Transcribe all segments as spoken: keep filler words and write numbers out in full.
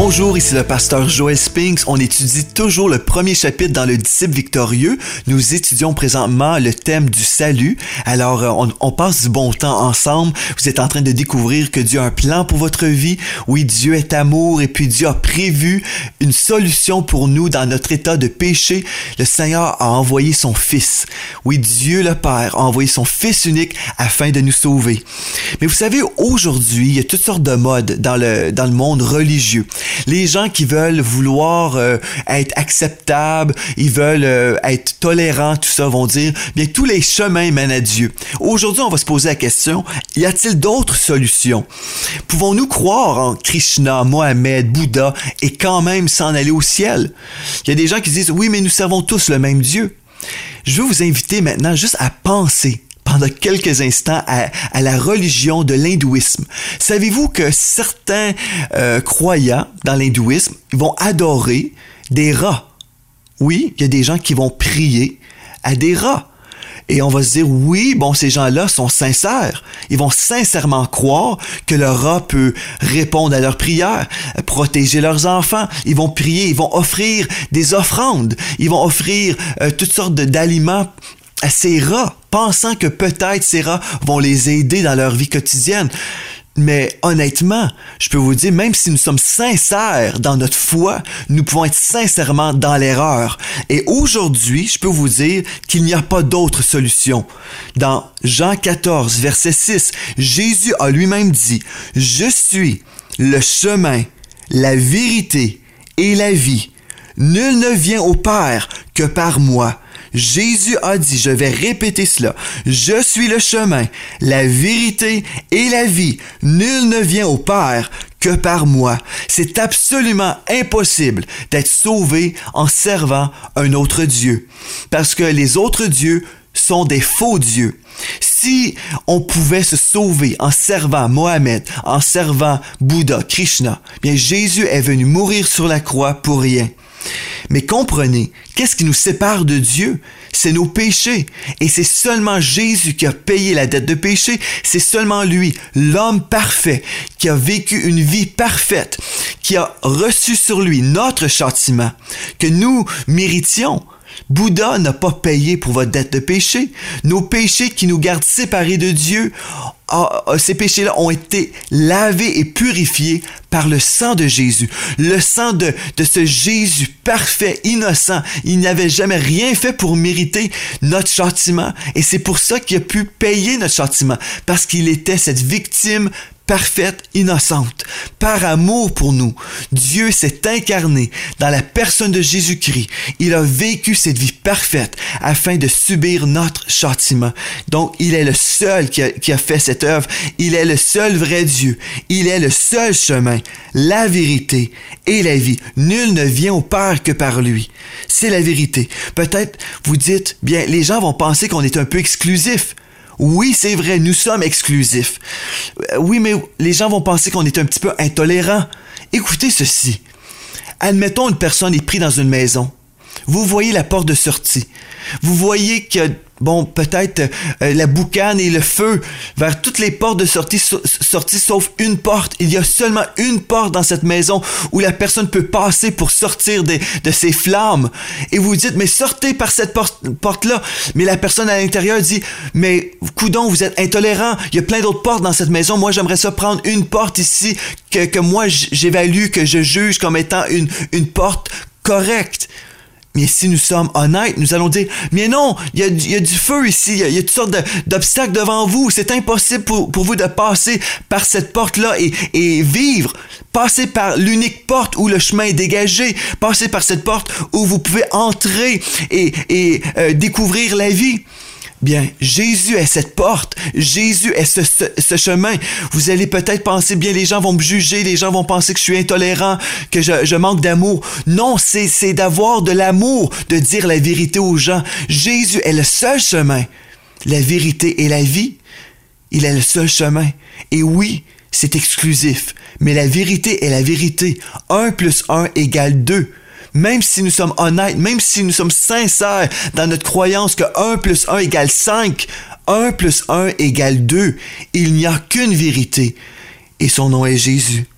Bonjour, ici le pasteur Joel Spinks. On étudie toujours le premier chapitre dans le disciple victorieux. Nous étudions présentement le thème du salut. Alors, on, on passe du bon temps ensemble. Vous êtes en train de découvrir que Dieu a un plan pour votre vie. Oui, Dieu est amour et puis Dieu a prévu une solution pour nous dans notre état de péché. Le Seigneur a envoyé son Fils. Oui, Dieu le Père a envoyé son Fils unique afin de nous sauver. Mais vous savez, aujourd'hui, il y a toutes sortes de modes dans le, dans le monde religieux. Les gens qui veulent vouloir euh, être acceptables, ils veulent euh, être tolérants, tout ça, vont dire, bien, tous les chemins mènent à Dieu. Aujourd'hui, on va se poser la question, y a-t-il d'autres solutions? Pouvons-nous croire en Krishna, Mohamed, Bouddha et quand même s'en aller au ciel? Il y a des gens qui disent, oui, mais nous servons tous le même Dieu. Je veux vous inviter maintenant juste à penser pendant quelques instants à, à la religion de l'hindouisme. Savez-vous que certains euh, croyants dans l'hindouisme vont adorer des rats? Oui, il y a des gens qui vont prier à des rats. Et on va se dire, oui, bon, ces gens-là sont sincères. Ils vont sincèrement croire que le rat peut répondre à leurs prières, protéger leurs enfants. Ils vont prier, ils vont offrir des offrandes. Ils vont offrir euh, toutes sortes de, d'aliments à ces rats, pensant que peut-être ces rats vont les aider dans leur vie quotidienne. Mais honnêtement, je peux vous dire, même si nous sommes sincères dans notre foi, nous pouvons être sincèrement dans l'erreur. Et aujourd'hui, je peux vous dire qu'il n'y a pas d'autre solution. Dans Jean quatorze, verset six, Jésus a lui-même dit, « Je suis le chemin, la vérité et la vie. Nul ne vient au Père que par moi. » Jésus a dit, je vais répéter cela, « Je suis le chemin, la vérité et la vie. Nul ne vient au Père que par moi. » C'est absolument impossible d'être sauvé en servant un autre Dieu, parce que les autres dieux sont des faux dieux. Si on pouvait se sauver en servant Mohamed, en servant Bouddha, Krishna, bien Jésus est venu mourir sur la croix pour rien. Mais comprenez, qu'est-ce qui nous sépare de Dieu? C'est nos péchés. Et c'est seulement Jésus qui a payé la dette de péché. C'est seulement lui, l'homme parfait, qui a vécu une vie parfaite, qui a reçu sur lui notre châtiment, que nous méritions. Bouddha n'a pas payé pour votre dette de péché. Nos péchés qui nous gardent séparés de Dieu, ah, ces péchés-là ont été lavés et purifiés par le sang de Jésus. Le sang de, de ce Jésus parfait, innocent. Il n'avait jamais rien fait pour mériter notre châtiment. Et c'est pour ça qu'il a pu payer notre châtiment. Parce qu'il était cette victime parfaite, innocente, par amour pour nous. Dieu s'est incarné dans la personne de Jésus-Christ. Il a vécu cette vie parfaite afin de subir notre châtiment. Donc, il est le seul qui a, qui a fait cette œuvre. Il est le seul vrai Dieu. Il est le seul chemin, la vérité et la vie. Nul ne vient au Père que par lui. C'est la vérité. Peut-être vous dites, bien, les gens vont penser qu'on est un peu exclusif. Oui, c'est vrai, nous sommes exclusifs. Oui, mais les gens vont penser qu'on est un petit peu intolérant. Écoutez ceci. Admettons une personne est prise dans une maison. Vous voyez la porte de sortie. Vous voyez que, bon, peut-être euh, la boucane et le feu vers toutes les portes de sortie, so- sortie sauf une porte. Il y a seulement une porte dans cette maison où la personne peut passer pour sortir de, de ses flammes. Et vous dites, mais sortez par cette porte, porte-là. Mais la personne à l'intérieur dit, mais coudonc, vous êtes intolérant. Il y a plein d'autres portes dans cette maison. Moi, j'aimerais ça prendre une porte ici que, que moi, j'évalue, que je juge comme étant une, une porte correcte. Mais si nous sommes honnêtes, nous allons dire, mais non, il y a, y a du feu ici, il y a, y a toutes sortes de, d'obstacles devant vous, c'est impossible pour, pour vous de passer par cette porte-là et, et vivre. Passez par l'unique porte où le chemin est dégagé, passez par cette porte où vous pouvez entrer et, et euh, découvrir la vie. Bien, Jésus est cette porte. Jésus est ce, ce, ce chemin. Vous allez peut-être penser, bien, les gens vont me juger, les gens vont penser que je suis intolérant, que je, je manque d'amour. Non, c'est, c'est d'avoir de l'amour, de dire la vérité aux gens. Jésus est le seul chemin. La vérité et la vie, il est le seul chemin. Et oui, c'est exclusif, mais la vérité est la vérité. Un plus un égale deux. Même si nous sommes honnêtes, même si nous sommes sincères dans notre croyance que un plus un égale cinq, un plus un égale deux, il n'y a qu'une vérité, et son nom est Jésus.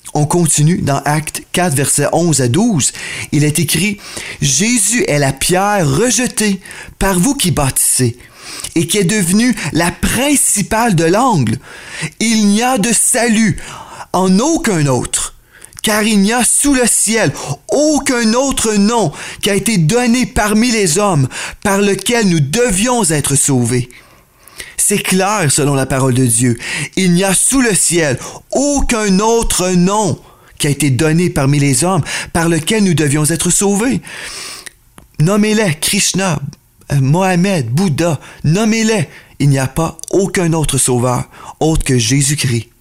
On continue dans Actes quatre, versets onze à douze. Il est écrit « Jésus est la pierre rejetée par vous qui bâtissez et qui est devenue la principale de l'angle. Il n'y a de salut en aucun autre, car il n'y a sous le ciel aucun autre nom qui a été donné parmi les hommes par lequel nous devions être sauvés. » C'est clair selon la parole de Dieu. Il n'y a sous le ciel aucun autre nom qui a été donné parmi les hommes par lequel nous devions être sauvés. Nommez-les Krishna, Mohamed, Bouddha, nommez-les. Il n'y a pas aucun autre sauveur autre que Jésus-Christ.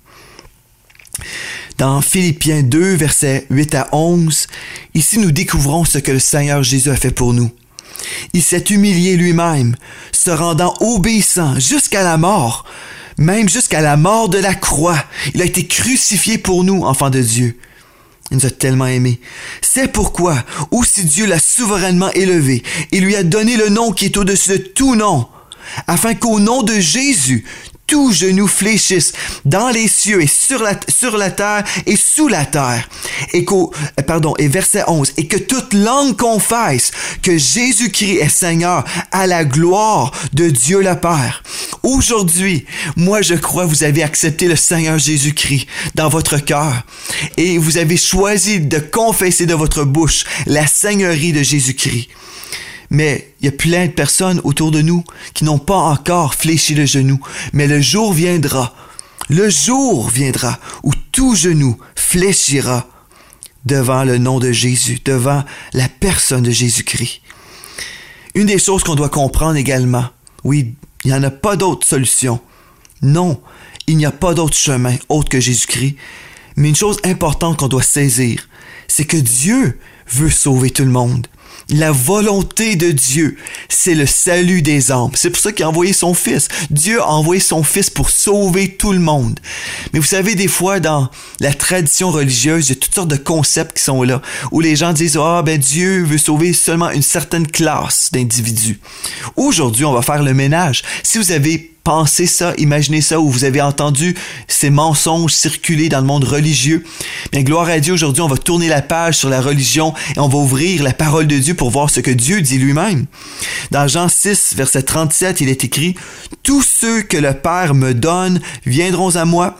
Dans Philippiens deux, versets huit à onze, ici nous découvrons ce que le Seigneur Jésus a fait pour nous. Il s'est humilié lui-même, se rendant obéissant jusqu'à la mort, même jusqu'à la mort de la croix. Il a été crucifié pour nous, enfants de Dieu. Il nous a tellement aimés. C'est pourquoi, aussi Dieu l'a souverainement élevé et lui a donné le nom qui est au-dessus de tout nom, afin qu'au nom de Jésus, tout genou fléchisse dans les cieux et sur la, sur la terre et sous la terre. Et qu'au, pardon, et verset onze, et que toute langue confesse que Jésus-Christ est Seigneur à la gloire de Dieu le Père. Aujourd'hui, moi je crois que vous avez accepté le Seigneur Jésus-Christ dans votre cœur et vous avez choisi de confesser de votre bouche la Seigneurie de Jésus-Christ. Mais il y a plein de personnes autour de nous qui n'ont pas encore fléchi le genou. Mais le jour viendra, le jour viendra où tout genou fléchira devant le nom de Jésus, devant la personne de Jésus-Christ. Une des choses qu'on doit comprendre également, oui, il n'y en a pas d'autre solution. Non, il n'y a pas d'autre chemin autre que Jésus-Christ. Mais une chose importante qu'on doit saisir, c'est que Dieu veut sauver tout le monde. La volonté de Dieu, c'est le salut des âmes. C'est pour ça qu'il a envoyé son Fils. Dieu a envoyé son Fils pour sauver tout le monde. Mais vous savez, des fois, dans la tradition religieuse, il y a toutes sortes de concepts qui sont là, où les gens disent « Ah, ben Dieu veut sauver seulement une certaine classe d'individus. » Aujourd'hui, on va faire le ménage. Si vous avez pensez ça, imaginez ça, ou vous avez entendu ces mensonges circuler dans le monde religieux. Bien, gloire à Dieu, aujourd'hui, on va tourner la page sur la religion et on va ouvrir la parole de Dieu pour voir ce que Dieu dit lui-même. Dans Jean six, verset trente-sept, il est écrit « Tous ceux que le Père me donne viendront à moi,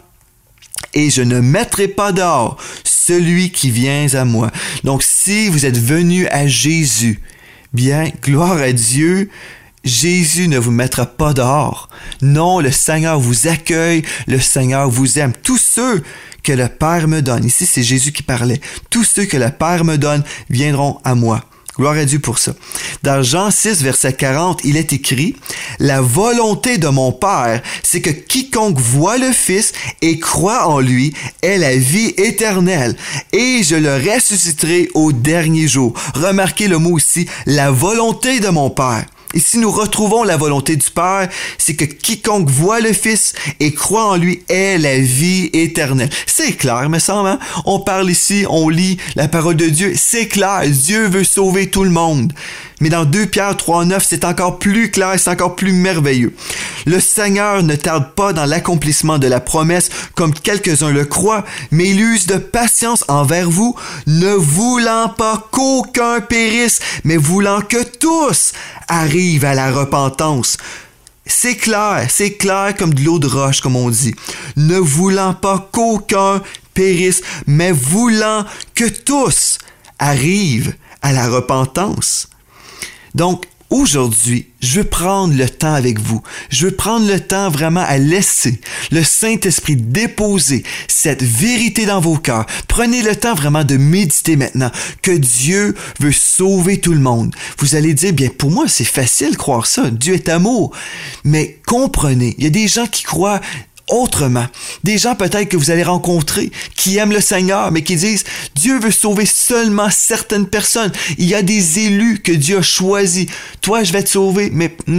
et je ne mettrai pas dehors celui qui vient à moi. » Donc, si vous êtes venus à Jésus, bien, gloire à Dieu, Jésus ne vous mettra pas dehors. Non, le Seigneur vous accueille, le Seigneur vous aime. Tous ceux que le Père me donne, ici c'est Jésus qui parlait, tous ceux que le Père me donne viendront à moi. Gloire à Dieu pour ça. Dans Jean six, verset quarante, il est écrit « La volonté de mon Père, c'est que quiconque voit le Fils et croit en lui ait la vie éternelle, et je le ressusciterai au dernier jour. » Remarquez le mot ici, « la volonté de mon Père ». Ici, nous retrouvons la volonté du Père, c'est que quiconque voit le Fils et croit en lui ait la vie éternelle. C'est clair, me semble, hein? On parle ici, on lit la parole de Dieu, c'est clair, Dieu veut sauver tout le monde. Mais dans deux Pierre trois neuf, c'est encore plus clair, c'est encore plus merveilleux. Le Seigneur ne tarde pas dans l'accomplissement de la promesse comme quelques-uns le croient, mais il use de patience envers vous, ne voulant pas qu'aucun périsse, mais voulant que tous arrivent à la repentance. C'est clair, c'est clair comme de l'eau de roche, comme on dit. Ne voulant pas qu'aucun périsse, mais voulant que tous arrivent à la repentance. Donc, aujourd'hui, je veux prendre le temps avec vous. Je veux prendre le temps vraiment à laisser le Saint-Esprit déposer cette vérité dans vos cœurs. Prenez le temps vraiment de méditer maintenant que Dieu veut sauver tout le monde. Vous allez dire, bien, pour moi, c'est facile de croire ça. Dieu est amour. Mais comprenez, il y a des gens qui croient autrement. Des gens peut-être que vous allez rencontrer qui aiment le Seigneur, mais qui disent « Dieu veut sauver seulement certaines personnes. Il y a des élus que Dieu a choisis. Toi, je vais te sauver, mais non. »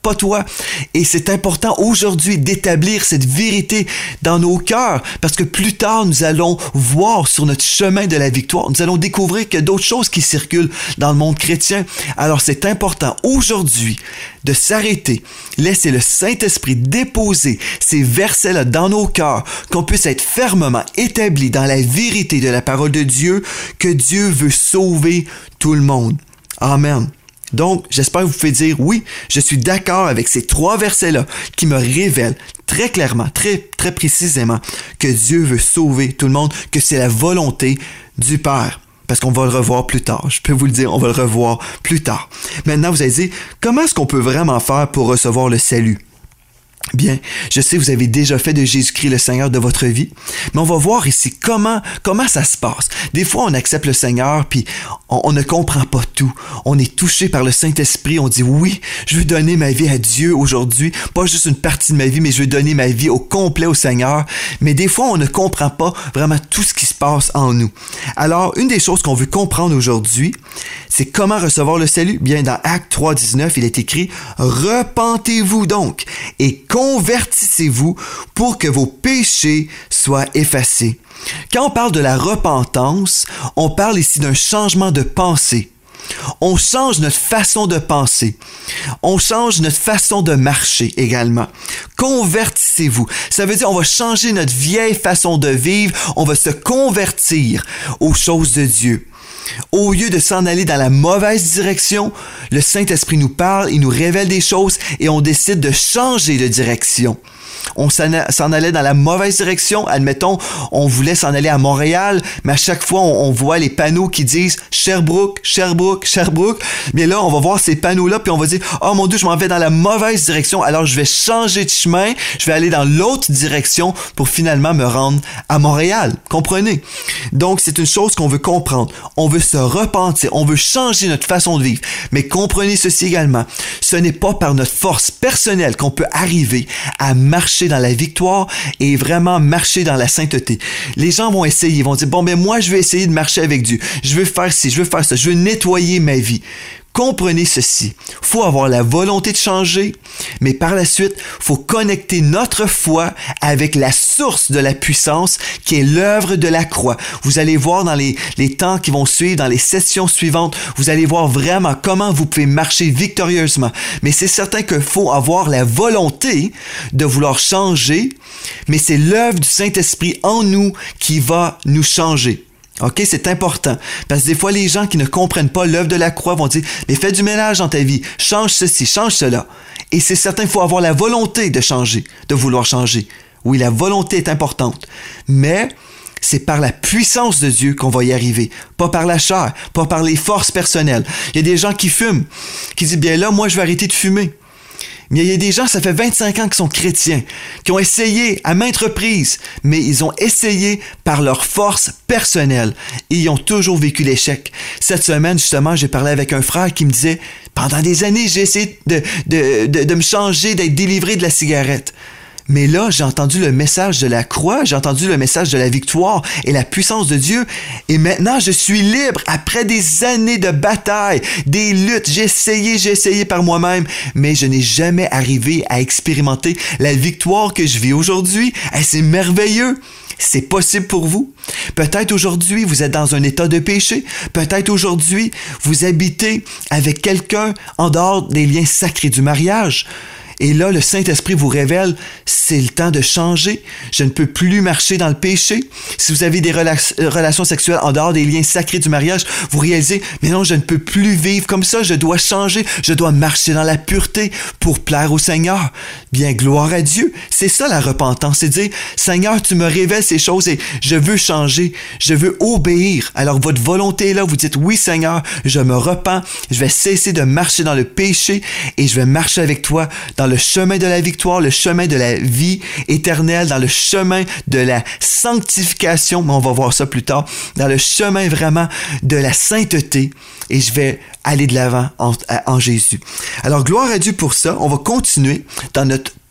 pas toi. Et c'est important aujourd'hui d'établir cette vérité dans nos cœurs, parce que plus tard, nous allons voir sur notre chemin de la victoire, nous allons découvrir qu'il y a d'autres choses qui circulent dans le monde chrétien. Alors c'est important aujourd'hui de s'arrêter, laisser le Saint-Esprit déposer ces versets-là dans nos cœurs, qu'on puisse être fermement établis dans la vérité de la parole de Dieu, que Dieu veut sauver tout le monde. Amen. Donc, j'espère que vous pouvez dire, oui, je suis d'accord avec ces trois versets-là qui me révèlent très clairement, très, très précisément que Dieu veut sauver tout le monde, que c'est la volonté du Père. Parce qu'on va le revoir plus tard. Je peux vous le dire, on va le revoir plus tard. Maintenant, vous allez dire, comment est-ce qu'on peut vraiment faire pour recevoir le salut? Bien, je sais, vous avez déjà fait de Jésus-Christ le Seigneur de votre vie, mais on va voir ici comment, comment ça se passe. Des fois, on accepte le Seigneur, puis on, on ne comprend pas tout. On est touché par le Saint-Esprit, on dit, oui, je veux donner ma vie à Dieu aujourd'hui, pas juste une partie de ma vie, mais je veux donner ma vie au complet au Seigneur. Mais des fois, on ne comprend pas vraiment tout ce qui se passe en nous. Alors, une des choses qu'on veut comprendre aujourd'hui, c'est comment recevoir le salut. Bien, dans Actes trois, dix-neuf, il est écrit, « Repentez-vous donc et convertissez-vous pour que vos péchés soient effacés. » Quand on parle de la repentance, on parle ici d'un changement de pensée. On change notre façon de penser. On change notre façon de marcher également. Convertissez-vous. Ça veut dire on va changer notre vieille façon de vivre. On va se convertir aux choses de Dieu. Au lieu de s'en aller dans la mauvaise direction, le Saint-Esprit nous parle, il nous révèle des choses et on décide de changer de direction. On s'en allait dans la mauvaise direction. Admettons, on voulait s'en aller à Montréal, mais à chaque fois, on, on voit les panneaux qui disent Sherbrooke, Sherbrooke, Sherbrooke. Mais là, on va voir ces panneaux-là, puis on va dire, oh mon Dieu, je m'en vais dans la mauvaise direction, alors je vais changer de chemin, je vais aller dans l'autre direction pour finalement me rendre à Montréal. Comprenez? Donc, c'est une chose qu'on veut comprendre. On veut se repentir, on veut changer notre façon de vivre. Mais comprenez ceci également, ce n'est pas par notre force personnelle qu'on peut arriver à marcher dans la victoire et vraiment marcher dans la sainteté. Les gens vont essayer, ils vont dire, bon, ben moi, je vais essayer de marcher avec Dieu. Je veux faire ci, je veux faire ça, je veux nettoyer ma vie. Comprenez ceci, il faut avoir la volonté de changer, mais par la suite, il faut connecter notre foi avec la source de la puissance qui est l'œuvre de la croix. Vous allez voir dans les, les temps qui vont suivre, dans les sessions suivantes, vous allez voir vraiment comment vous pouvez marcher victorieusement. Mais c'est certain qu'il faut avoir la volonté de vouloir changer, mais c'est l'œuvre du Saint-Esprit en nous qui va nous changer. OK, c'est important. Parce que des fois, les gens qui ne comprennent pas l'œuvre de la croix vont dire, mais fais du ménage dans ta vie, change ceci, change cela. Et c'est certain qu'il faut avoir la volonté de changer, de vouloir changer. Oui, la volonté est importante. Mais c'est par la puissance de Dieu qu'on va y arriver. Pas par la chair, pas par les forces personnelles. Il y a des gens qui fument, qui disent, bien là, moi, je vais arrêter de fumer. Mais il y a des gens, ça fait vingt-cinq ans qu'ils sont chrétiens, qui ont essayé à maintes reprises, mais ils ont essayé par leur force personnelle et ils ont toujours vécu l'échec. Cette semaine, justement, j'ai parlé avec un frère qui me disait, pendant des années, j'ai essayé de, de, de, de me changer, d'être délivré de la cigarette. Mais là, j'ai entendu le message de la croix, j'ai entendu le message de la victoire et la puissance de Dieu. Et maintenant, je suis libre après des années de bataille, des luttes. J'ai essayé, j'ai essayé par moi-même, mais je n'ai jamais arrivé à expérimenter la victoire que je vis aujourd'hui. Et c'est merveilleux. C'est possible pour vous. Peut-être aujourd'hui, vous êtes dans un état de péché. Peut-être aujourd'hui, vous habitez avec quelqu'un en dehors des liens sacrés du mariage. Et là, le Saint-Esprit vous révèle, c'est le temps de changer. Je ne peux plus marcher dans le péché. Si vous avez des rela- relations sexuelles en dehors des liens sacrés du mariage, vous réalisez, mais non, je ne peux plus vivre comme ça. Je dois changer. Je dois marcher dans la pureté pour plaire au Seigneur. Bien, gloire à Dieu. C'est ça la repentance. C'est dire, Seigneur, tu me révèles ces choses et je veux changer. Je veux obéir. Alors, votre volonté est là. Vous dites, oui, Seigneur, je me repens. Je vais cesser de marcher dans le péché et je vais marcher avec toi dans le chemin de la victoire, le chemin de la vie éternelle, dans le chemin de la sanctification, mais on va voir ça plus tard, dans le chemin vraiment de la sainteté, et je vais aller de l'avant en, en Jésus. Alors, gloire à Dieu pour ça. On va continuer dans notre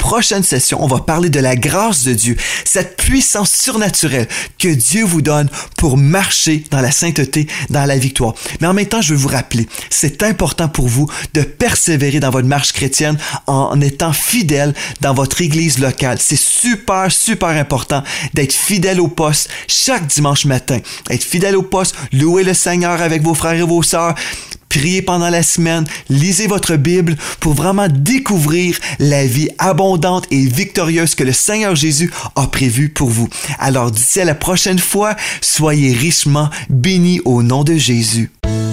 prochaine session, on va parler de la grâce de Dieu, cette puissance surnaturelle que Dieu vous donne pour marcher dans la sainteté, dans la victoire. Mais en même temps, je veux vous rappeler, c'est important pour vous de persévérer dans votre marche chrétienne en étant fidèle dans votre église locale. C'est super, super important d'être fidèle au poste chaque dimanche matin. Être fidèle au poste, louer le Seigneur avec vos frères et vos sœurs, priez pendant la semaine, lisez votre Bible pour vraiment découvrir la vie abondante et victorieuse que le Seigneur Jésus a prévue pour vous. Alors d'ici à la prochaine fois, soyez richement bénis au nom de Jésus.